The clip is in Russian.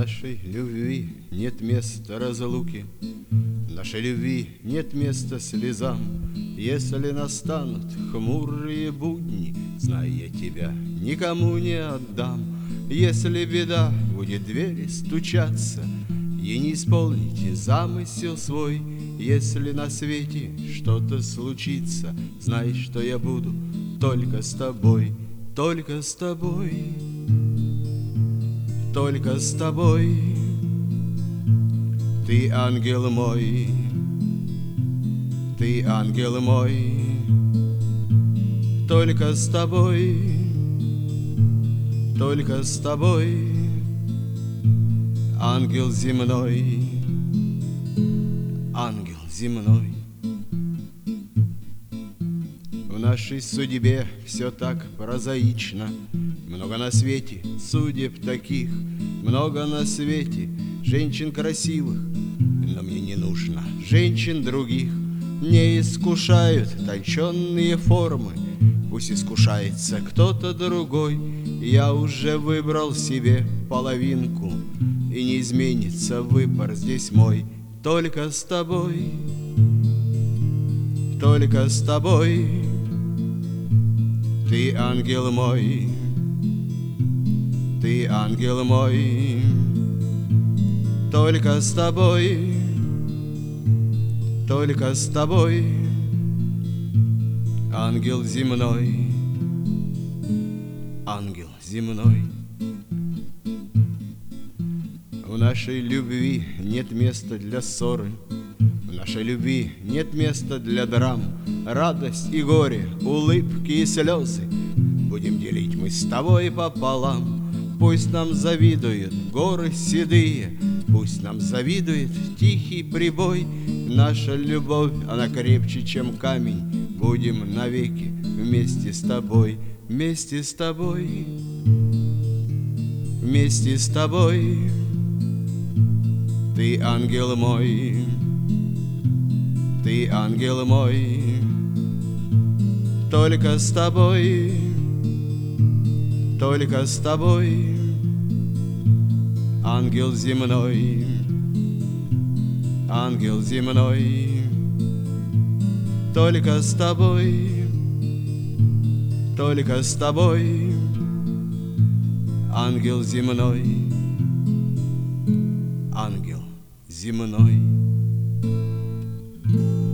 нашей любви нет места разлуки, в нашей любви нет места слезам. Если настанут хмурые будни, знай, я тебя никому не отдам. Если беда будет двери стучаться, и не исполните замысел свой, если на свете что-то случится, знай, что я буду только с тобой, только с тобой, только с тобой. Ты ангел мой, ты ангел мой, только с тобой, только с тобой. Ангел земной, ангел земной. В нашей судьбе все так прозаично, много на свете судеб таких, много на свете женщин красивых, но мне не нужно женщин других. Не искушают тонченные формы, пусть искушается кто-то другой. Я уже выбрал себе половинку, и не изменится выбор здесь мой. Только с тобой, только с тобой. Ты ангел мой, ты ангел мой, только с тобой, только с тобой. Ангел земной, ангел земной. В нашей любви нет места для ссоры, в нашей любви нет места для драм. Радость и горе, улыбки и слезы будем делить мы с тобой пополам. Пусть нам завидуют горы седые, пусть нам завидует тихий прибой. Наша любовь, она крепче, чем камень. Будем навеки вместе с тобой, вместе с тобой, вместе с тобой. Ты ангел мой, ты ангел мой, только с тобой, только с тобой. Ангел земной, ангел земной, только с тобой, только с тобой. Ангел земной, ангел земной.